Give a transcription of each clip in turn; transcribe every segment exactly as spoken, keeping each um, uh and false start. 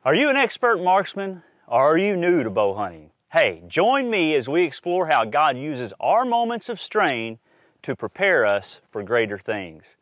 Are you an expert marksman or are you new to bow hunting? Hey, join me as we explore how God uses our moments of strain to prepare us for greater things.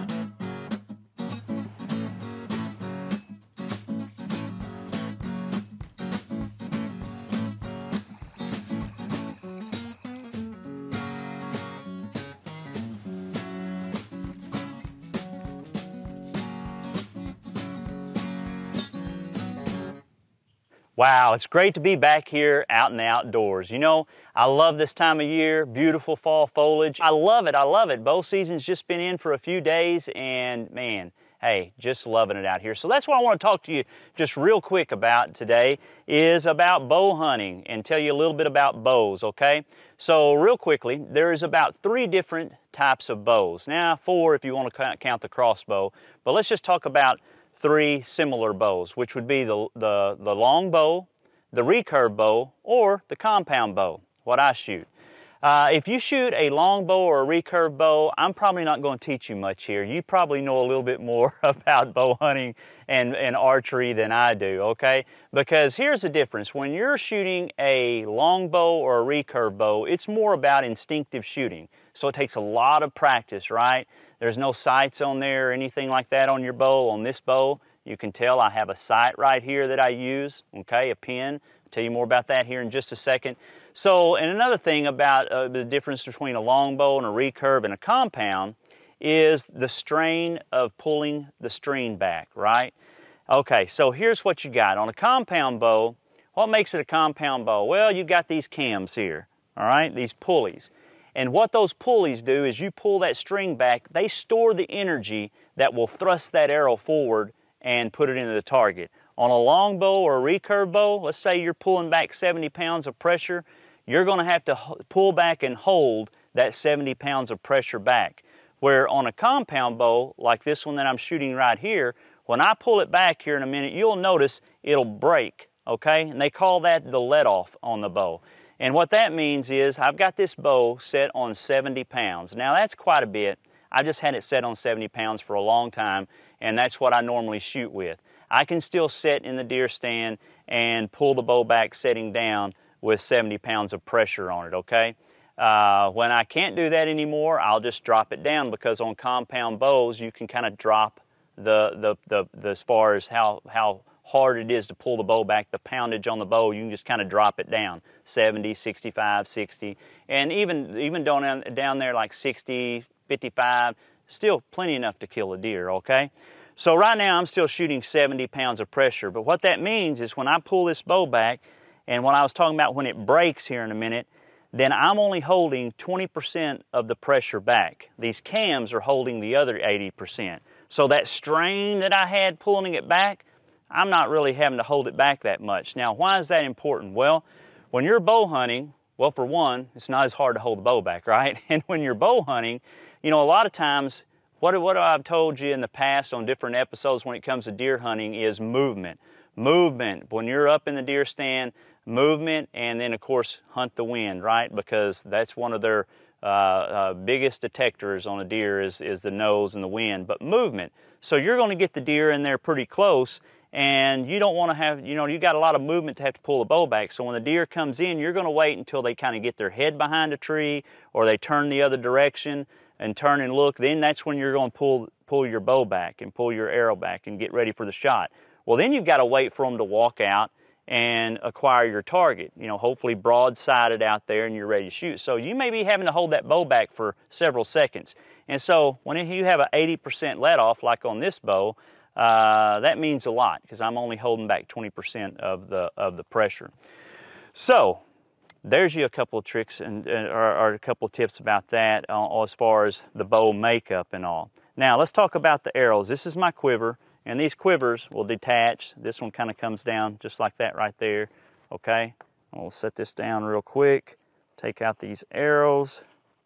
Wow, it's great to be back here out in the outdoors. You know, I love this time of year, beautiful fall foliage. I love it, I love it. Bow season's just been in for a few days and man, hey, just loving it out here. So that's what I want to talk to you just real quick about today is about bow hunting and tell you a little bit about bows, okay? So real quickly, there's about three different types of bows. Now, four if you want to count the crossbow, but let's just talk about three similar bows, which would be the, the, the long bow, the recurve bow, or the compound bow, what I shoot. Uh, if you shoot a long bow or a recurve bow, I'm probably not going to teach you much here. You probably know a little bit more about bow hunting and, and archery than I do, okay? Because here's the difference. When you're shooting a long bow or a recurve bow, it's more about instinctive shooting. So it takes a lot of practice, right? There's no sights on there or anything like that on your bow. On this bow, you can tell I have a sight right here that I use, okay, a pin. I'll tell you more about that here in just a second. So, and another thing about uh, the difference between a long bow and a recurve and a compound is the strain of pulling the string back, right? Okay, so here's what you got. On a compound bow, what makes it a compound bow? Well, you've got these cams here, all right, these pulleys. And what those pulleys do is you pull that string back, they store the energy that will thrust that arrow forward and put it into the target. On a long bow or a recurve bow, let's say you're pulling back seventy pounds of pressure, you're going to have to pull back and hold that seventy pounds of pressure back. Where on a compound bow, like this one that I'm shooting right here, when I pull it back here in a minute, you'll notice it'll break, okay? And they call that the let-off on the bow. And what that means is I've got this bow set on seventy pounds. Now that's quite a bit. I've just had it set on seventy pounds for a long time, and that's what I normally shoot with. I can still sit in the deer stand and pull the bow back setting down with seventy pounds of pressure on it, okay? Uh, when I can't do that anymore, I'll just drop it down because on compound bows, you can kind of drop the, the, the, the, as far as how, how hard it is to pull the bow back, the poundage on the bow, you can just kind of drop it down, seventy, sixty-five, sixty, and even, even down, down there like sixty, fifty-five, still plenty enough to kill a deer, okay? So right now I'm still shooting seventy pounds of pressure, but what that means is when I pull this bow back, and what I was talking about when it breaks here in a minute, then I'm only holding twenty percent of the pressure back. These cams are holding the other eighty percent. So that strain that I had pulling it back, I'm not really having to hold it back that much. Now, why is that important? Well, when you're bow hunting, well, for one, it's not as hard to hold the bow back, right? And when you're bow hunting, you know, a lot of times, what, what I've told you in the past on different episodes when it comes to deer hunting is movement. Movement. When you're up in the deer stand, movement, and then, of course, hunt the wind, right? Because that's one of their uh, uh, biggest detectors on a deer is, is the nose and the wind, but movement. So you're going to get the deer in there pretty close, and you don't want to have, you know, you got a lot of movement to have to pull the bow back. So when the deer comes in, you're going to wait until they kind of get their head behind a tree or they turn the other direction and turn and look. Then that's when you're going to pull, pull your bow back and pull your arrow back and get ready for the shot. Well, then you've got to wait for them to walk out and acquire your target, you know, hopefully broadsided out there and you're ready to shoot. So you may be having to hold that bow back for several seconds. And so when you have an eighty percent let off, like on this bow, uh, that means a lot because I'm only holding back twenty percent of the, of the pressure. So there's you a couple of tricks and, and or, or a couple of tips about that uh, as far as the bow makeup and all. Now let's talk about the arrows. This is my quiver. And these quivers will detach. This one kind of comes down just like that right there, okay? We'll set this down real quick, take out these arrows,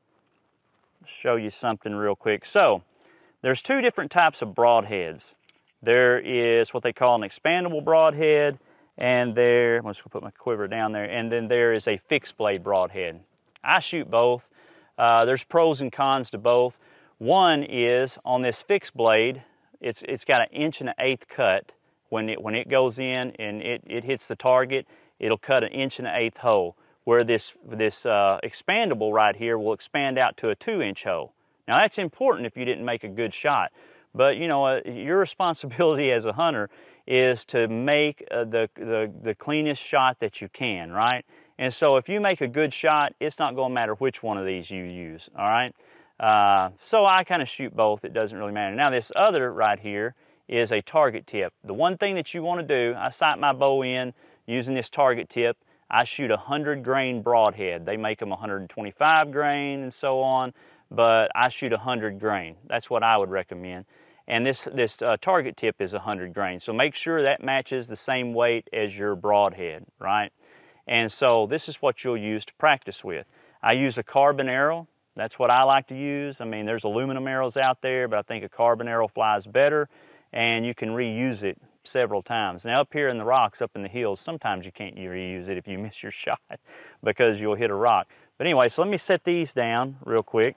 show you something real quick. So, there's two different types of broadheads. There is what they call an expandable broadhead, and there, I'm just gonna put my quiver down there, and then there is a fixed blade broadhead. I shoot both. Uh, there's pros and cons to both. One is on this fixed blade, It's, it's got an inch and an eighth cut, when it, when it goes in and it, it hits the target, it'll cut an inch and an eighth hole, where this, this uh, expandable right here will expand out to a two inch hole. Now that's important if you didn't make a good shot, but you know, uh, your responsibility as a hunter is to make uh, the, the, the cleanest shot that you can, right? And so if you make a good shot, it's not going to matter which one of these you use, all right? Uh, so I kind of shoot both, it doesn't really matter. Now this other right here is a target tip. The one thing that you want to do, I sight my bow in using this target tip. I shoot a one hundred grain broadhead. They make them one hundred twenty-five grain and so on, but I shoot one hundred grain. That's what I would recommend. And this, this uh, target tip is one hundred grain. So make sure that matches the same weight as your broadhead, right? And so this is what you'll use to practice with. I use a carbon arrow. That's what I like to use. I mean, there's aluminum arrows out there, but I think a carbon arrow flies better, and you can reuse it several times. Now up here in the rocks, up in the hills, sometimes you can't reuse it if you miss your shot because you'll hit a rock. But anyway, so let me set these down real quick.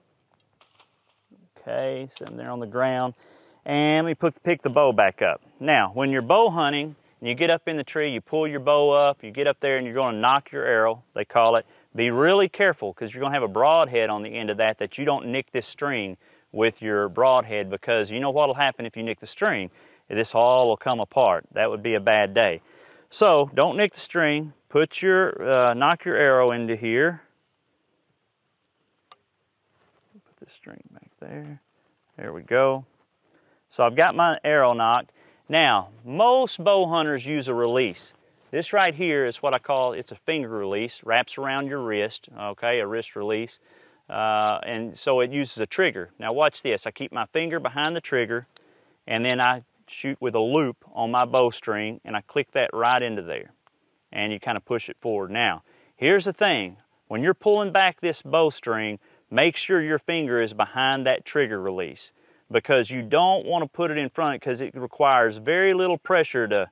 Okay, set them there on the ground. And let me put, pick the bow back up. Now, when you're bow hunting, and you get up in the tree, you pull your bow up, you get up there and you're going to knock your arrow, they call it. Be really careful because you're going to have a broadhead on the end of that, that you don't nick this string with your broadhead, because you know what will happen if you nick the string? This all will come apart. That would be a bad day. So don't nick the string. Put your, uh, knock your arrow into here. Put the string back there. There we go. So I've got my arrow knocked. Now, most bow hunters use a release. This right here is what I call, it's a finger release, wraps around your wrist, okay, a wrist release. Uh, and so it uses a trigger. Now watch this. I keep my finger behind the trigger, and then I shoot with a loop on my bowstring, and I click that right into there, and you kind of push it forward. Now here's the thing, when you're pulling back this bowstring, make sure your finger is behind that trigger release, because you don't want to put it in front, because it requires very little pressure to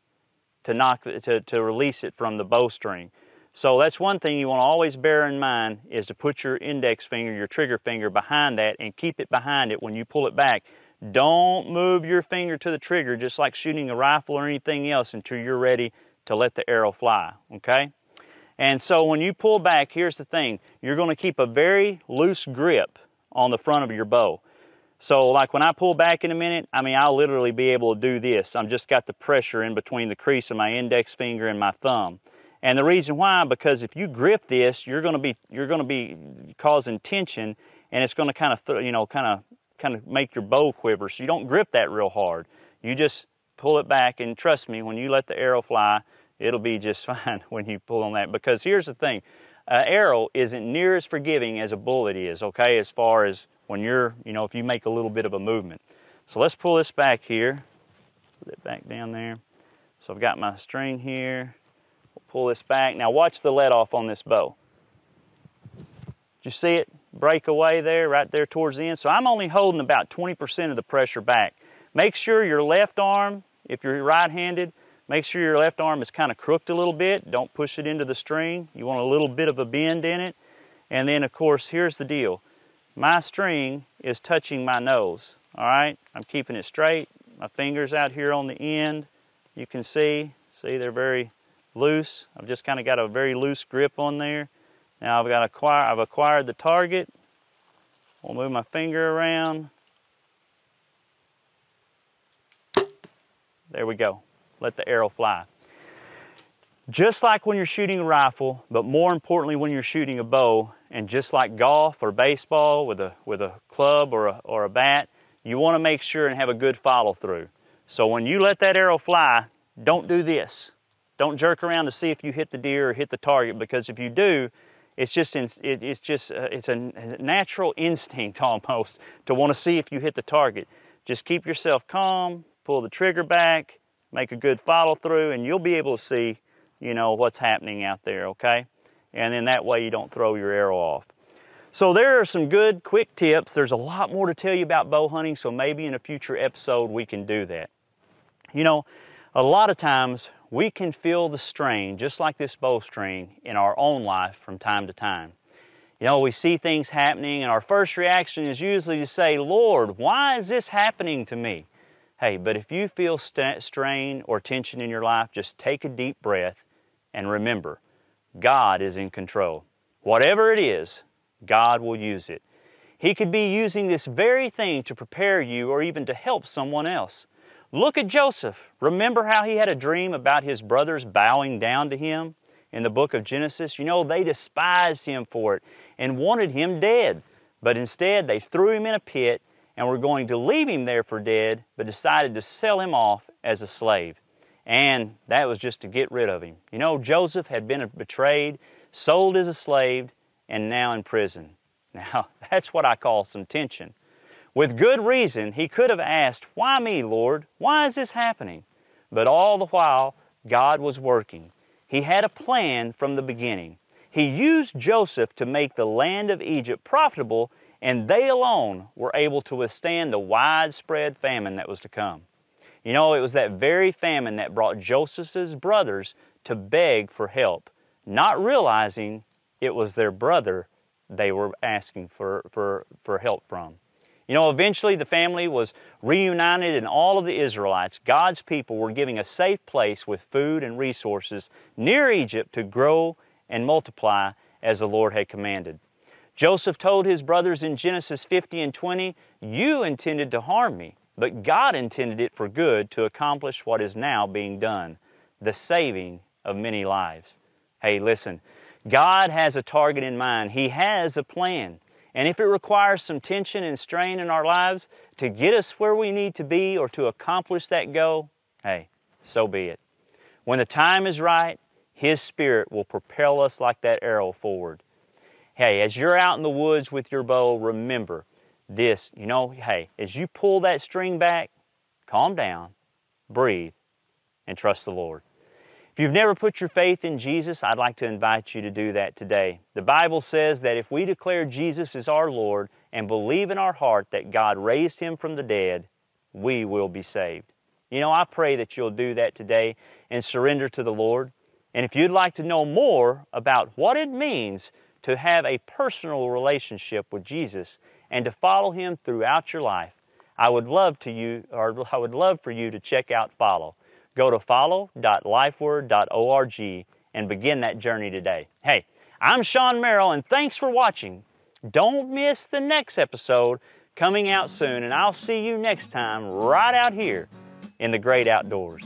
to knock to, to release it from the bowstring. So that's one thing you want to always bear in mind, is to put your index finger, your trigger finger behind that, and keep it behind it when you pull it back. Don't move your finger to the trigger, just like shooting a rifle or anything else, until you're ready to let the arrow fly, okay? And so when you pull back, here's the thing. You're going to keep a very loose grip on the front of your bow. So like when I pull back in a minute, I mean, I'll literally be able to do this. I've just got the pressure in between the crease of my index finger and my thumb. And the reason why, because if you grip this, you're going to be, you're going to be causing tension, and it's going to kind of, you know, kind of kind of make your bow quiver. So you don't grip that real hard. You just pull it back, and trust me, when you let the arrow fly, it'll be just fine when you pull on that. Because here's the thing, an arrow isn't near as forgiving as a bullet is, okay, as far as when you're, you know, if you make a little bit of a movement. So let's pull this back here. Put it back down there. So I've got my string here. We'll pull this back. Now watch the let off on this bow. Did you see it break away there, right there towards the end? So I'm only holding about twenty percent of the pressure back. Make sure your left arm, if you're right-handed, make sure your left arm is kind of crooked a little bit. Don't push it into the string. You want a little bit of a bend in it. And then, of course, here's the deal. My string is touching my nose, all right? I'm keeping it straight. My fingers out here on the end, you can see, see they're very loose. I've just kind of got a very loose grip on there. Now I've got acquire, I've acquired the target. I'll move my finger around. There we go. Let the arrow fly. Just like when you're shooting a rifle, but more importantly when you're shooting a bow, and just like golf or baseball with a, with a club or a, or a bat, you want to make sure and have a good follow through. So when you let that arrow fly, don't do this. Don't jerk around to see if you hit the deer or hit the target, because if you do, it's just, in, it, it's, just uh, it's a natural instinct almost to want to see if you hit the target. Just keep yourself calm, pull the trigger back, make a good follow through, and you'll be able to see, you know, what's happening out there, okay? And then that way you don't throw your arrow off. So there are some good quick tips. There's a lot more to tell you about bow hunting, so maybe in a future episode we can do that. You know, a lot of times we can feel the strain, just like this bowstring, in our own life from time to time. You know, we see things happening, and our first reaction is usually to say, Lord, why is this happening to me? Hey, but if you feel st- strain or tension in your life, just take a deep breath and remember, God is in control. Whatever it is, God will use it. He could be using this very thing to prepare you or even to help someone else. Look at Joseph. Remember how he had a dream about his brothers bowing down to him in the book of Genesis? You know, they despised him for it and wanted him dead. But instead, they threw him in a pit and were going to leave him there for dead, but decided to sell him off as a slave. And that was just to get rid of him. You know, Joseph had been betrayed, sold as a slave, and now in prison. Now, that's what I call some tension. With good reason, he could have asked, "Why me, Lord? Why is this happening?" But all the while, God was working. He had a plan from the beginning. He used Joseph to make the land of Egypt profitable, and they alone were able to withstand the widespread famine that was to come. You know, it was that very famine that brought Joseph's brothers to beg for help, not realizing it was their brother they were asking for, for, for help from. You know, eventually the family was reunited and all of the Israelites, God's people, were given a safe place with food and resources near Egypt to grow and multiply as the Lord had commanded. Joseph told his brothers in Genesis fifty and twenty, "You intended to harm me, but God intended it for good to accomplish what is now being done, the saving of many lives." Hey, listen, God has a target in mind. He has a plan. And if it requires some tension and strain in our lives to get us where we need to be or to accomplish that goal, hey, so be it. When the time is right, His Spirit will propel us like that arrow forward. Hey, as you're out in the woods with your bow, remember this, you know, hey, as you pull that string back, calm down, breathe, and trust the Lord. If you've never put your faith in Jesus, I'd like to invite you to do that today. The Bible says that if we declare Jesus as our Lord and believe in our heart that God raised Him from the dead, we will be saved. You know, I pray that you'll do that today and surrender to the Lord. And if you'd like to know more about what it means to have a personal relationship with Jesus and to follow Him throughout your life, I would love to you, or I would love for you to check out Follow. Go to follow dot lifeword dot org and begin that journey today. Hey, I'm Sean Merrill, and thanks for watching. Don't miss the next episode coming out soon, and I'll see you next time right out here in the great outdoors.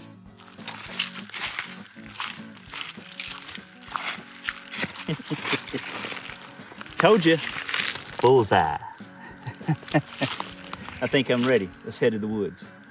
Told you. Bullseye. I think I'm ready. Let's head to the woods.